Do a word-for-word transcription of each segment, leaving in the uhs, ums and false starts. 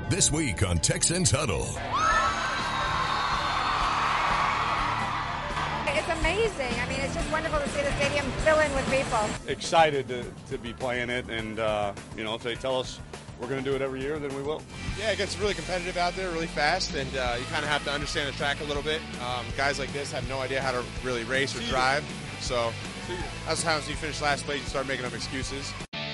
This week on Texans Huddle. It's amazing. I mean, it's just wonderful to see the stadium fill in with people. Excited to, to be playing it, and, uh, you know, if they tell us we're going to do it every year, then we will. Yeah, it gets really competitive out there, really fast, and uh, you kind of have to understand the track a little bit. Um, guys like this have no idea how to really race or drive, so that's how you finish last place, you start making up excuses.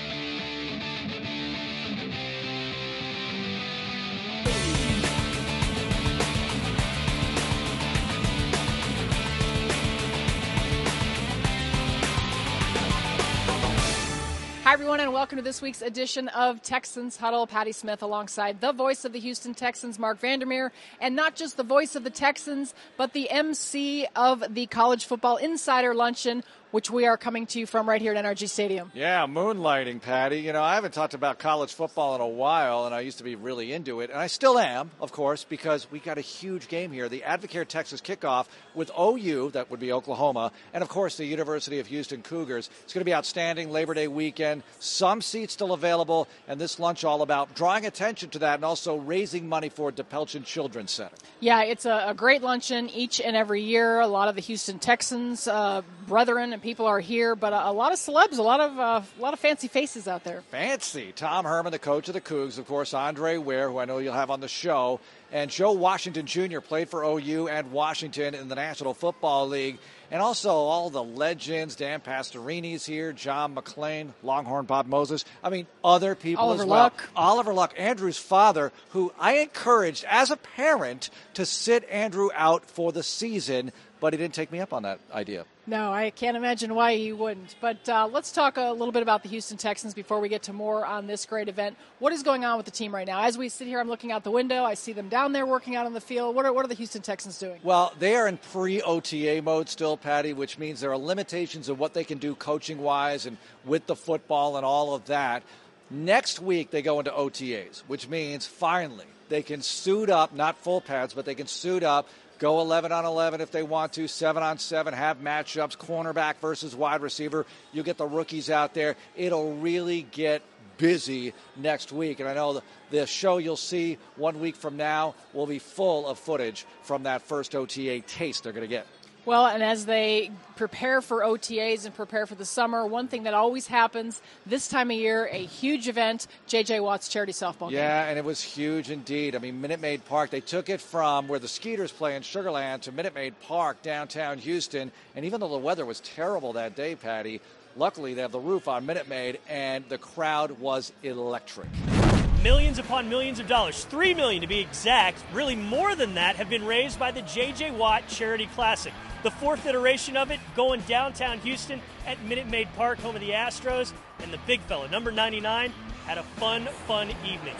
Hi, everyone, and welcome to this week's edition of Texans Huddle. Patty Smith alongside the voice of the Houston Texans, Mark Vandermeer, and not just the voice of the Texans, but the M C of the College Football Insider Luncheon, which we are coming to you from right here at N R G Stadium. Yeah, moonlighting, Patty. You know, I haven't talked about college football in a while, and I used to be really into it, and I still am, of course, because we got a huge game here. The Advocare Texas kickoff with O U, that would be Oklahoma, and, of course, the University of Houston Cougars. It's going to be outstanding Labor Day weekend. Some seats still available, and this lunch all about drawing attention to that and also raising money for DePelchin Children's Center. Yeah, it's a, a great luncheon each and every year. A lot of the Houston Texans uh, brethren and people are here, but a, a lot of celebs, a lot of uh, a lot of fancy faces out there. Fancy. Tom Herman, the coach of the Cougs, of course, Andre Ware, who I know you'll have on the show, and Joe Washington Junior played for O U and Washington in the National Football League. And also all the legends, Dan Pastorini's here, John McClain, Longhorn Bob Moses. I mean, other people Oliver as well. Luck. Oliver Luck, Andrew's father, who I encouraged as a parent to sit Andrew out for the season, but he didn't take me up on that idea. No, I can't imagine why he wouldn't. But uh, let's talk a little bit about the Houston Texans before we get to more on this great event. What is going on with the team right now? As we sit here, I'm looking out the window. I see them down there working out on the field. What are, what are the Houston Texans doing? Well, they are in pre-O T A mode still, Patty, which means there are limitations of what they can do coaching-wise and with the football and all of that. Next week, they go into O T As, which means finally they can suit up, not full pads, but they can suit up, go eleven on eleven if they want to, seven on seven, have matchups, cornerback versus wide receiver. You get the rookies out there. It'll really get busy next week. And I know the, the show you'll see one week from now will be full of footage from that first O T A taste they're going to get. Well, and as they prepare for O T As and prepare for the summer, one thing that always happens this time of year, a huge event, J J. Watt's charity softball game. Yeah, and it was huge indeed. I mean, Minute Maid Park, they took it from where the Skeeters play in Sugar Land to Minute Maid Park, downtown Houston. And even though the weather was terrible that day, Patty, luckily they have the roof on Minute Maid, and the crowd was electric. Millions upon millions of dollars, three million dollars to be exact, really more than that, have been raised by the J J. Watt Charity Classic. The fourth iteration of it going downtown Houston at Minute Maid Park, home of the Astros, and the big fella, number ninety-nine, had a fun, fun evening.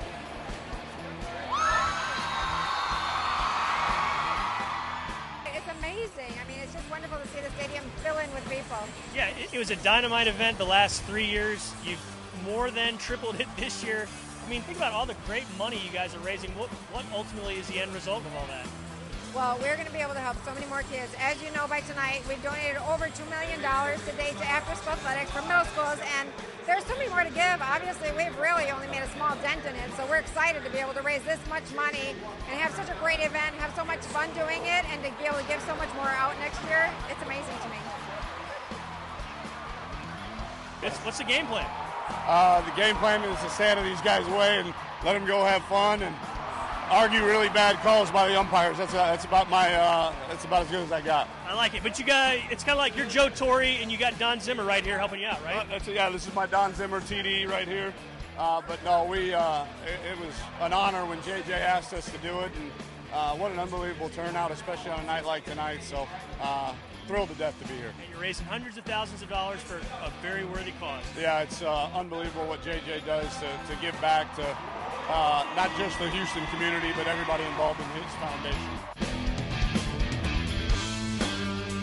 It's amazing. I mean, it's just wonderful to see the stadium fill in with people. Yeah, it, it was a dynamite event the last three years. You've more than tripled it this year. I mean, think about all the great money you guys are raising. What, what ultimately is the end result of all that? Well, we're going to be able to help so many more kids. As you know, by tonight, we've donated over two million dollars to date to after-school athletics for middle schools, and there's so many more to give. Obviously, we've really only made a small dent in it, so we're excited to be able to raise this much money and have such a great event, have so much fun doing it, and to be able to give so much more out next year. It's amazing to me. It's, what's the game plan? Uh, the game plan is to stay out of these guys' way and let them go have fun and argue really bad calls by the umpires. That's uh, that's about my uh, that's about as good as I got. I like it, but you got it's kind of like you're Joe Torre and you got Don Zimmer right here helping you out, right? Uh, that's, yeah, this is my Don Zimmer T D right here. Uh, but no, we uh, it, it was an honor when J J asked us to do it, and uh, what an unbelievable turnout, especially on a night like tonight. So uh, thrilled to death to be here. And you're raising hundreds of thousands of dollars for a very worthy cause. Yeah, it's uh, unbelievable what J J does to, to give back to uh, not just the Houston community, but everybody involved in his foundation.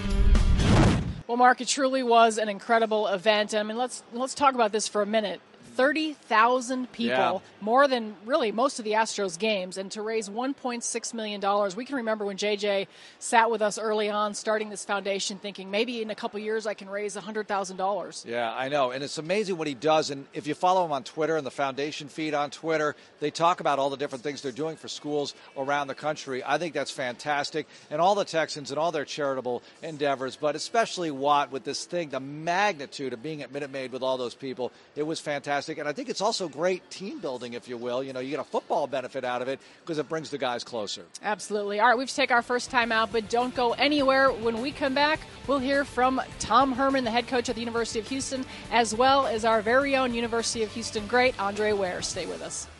Well, Mark, it truly was an incredible event. I mean, let's let's talk about this for a minute. thirty thousand people, Yeah. more than really most of the Astros games, and to raise one point six million dollars. We can remember when J J sat with us early on starting this foundation thinking maybe in a couple years I can raise one hundred thousand dollars. Yeah, I know. And it's amazing what he does. And if you follow him on Twitter and the foundation feed on Twitter, they talk about all the different things they're doing for schools around the country. I think that's fantastic. And all the Texans and all their charitable endeavors, but especially Watt with this thing, the magnitude of being at Minute Maid with all those people, it was fantastic. And I think it's also great team building, if you will. You know, you get a football benefit out of it because it brings the guys closer. Absolutely. All right, we have to take our first time out, but don't go anywhere. When we come back, we'll hear from Tom Herman, the head coach at the University of Houston, as well as our very own University of Houston great, Andre Ware. Stay with us.